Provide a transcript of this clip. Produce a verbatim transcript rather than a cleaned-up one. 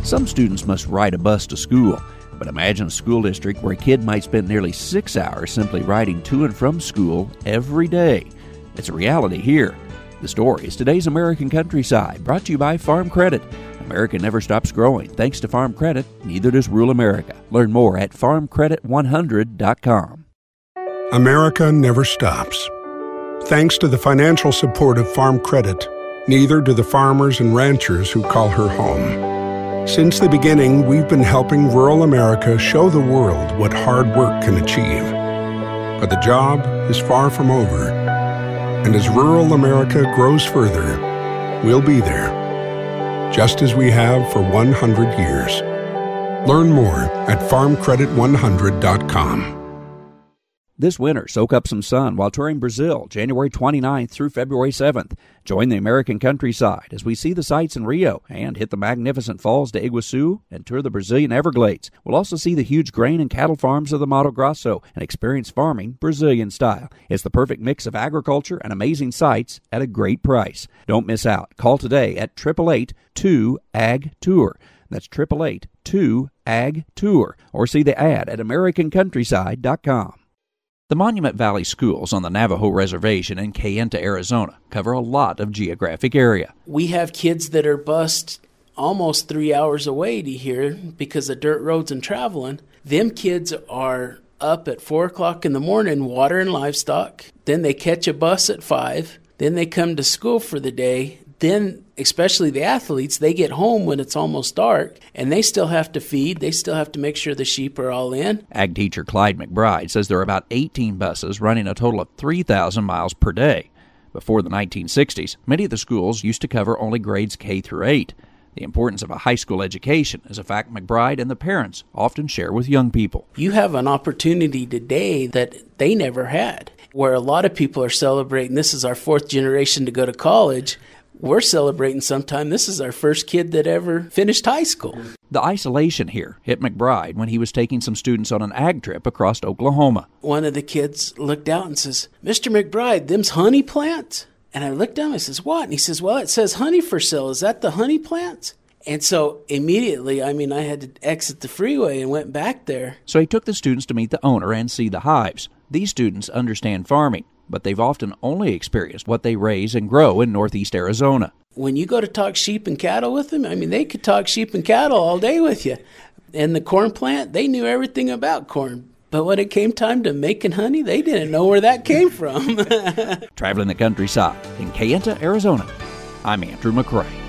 Some students must ride a bus to school, but imagine a school district where a kid might spend nearly six hours simply riding to and from school every day. It's a reality here. The story is today's American Countryside, brought to you by Farm Credit. America never stops growing. Thanks to Farm Credit, neither does rural America. Learn more at farm credit one hundred dot com. America never stops. Thanks to the financial support of Farm Credit, neither do the farmers and ranchers who call her home. Since the beginning, we've been helping rural America show the world what hard work can achieve. But the job is far from over. And as rural America grows further, we'll be there, just as we have for one hundred years. Learn more at farm credit one hundred dot com. This winter, soak up some sun while touring Brazil, January twenty-ninth through February seventh. Join the American Countryside as we see the sights in Rio and hit the magnificent falls de Iguaçu and tour the Brazilian Everglades. We'll also see the huge grain and cattle farms of the Mato Grosso and experience farming Brazilian style. It's the perfect mix of agriculture and amazing sights at a great price. Don't miss out. Call today at eight eight eight, two, A G, TOUR. That's eight eight eight, two, A G, TOUR. Or see the ad at american countryside dot com. The Monument Valley Schools on the Navajo Reservation in Kayenta, Arizona, cover a lot of geographic area. We have kids that are bused almost three hours away to here because of dirt roads and traveling. Them kids are up at four o'clock in the morning watering livestock. Then they catch a bus at five. Then they come to school for the day. Then, especially the athletes, they get home when it's almost dark, and they still have to feed. They still have to make sure the sheep are all in. Ag teacher Clyde McBride says there are about eighteen buses running a total of three thousand miles per day. Before the nineteen sixties, many of the schools used to cover only grades K through eight. The importance of a high school education is a fact McBride and the parents often share with young people. You have an opportunity today that they never had, where a lot of people are celebrating, this is our fourth generation to go to college. We're celebrating sometime. This is our first kid that ever finished high school. The isolation here hit McBride when he was taking some students on an ag trip across Oklahoma. One of the kids looked out and says, Mister McBride, them's honey plants? And I looked down and I says, what? And he says, well, it says honey for sale. Is that the honey plants? And so immediately, I mean, I had to exit the freeway and went back there. So he took the students to meet the owner and see the hives. These students understand farming, but they've often only experienced what they raise and grow in northeast Arizona. When you go to talk sheep and cattle with them, I mean, they could talk sheep and cattle all day with you. And the corn plant, they knew everything about corn. But when it came time to making honey, they didn't know where that came from. Traveling the countryside in Kayenta, Arizona, I'm Andrew McCrae.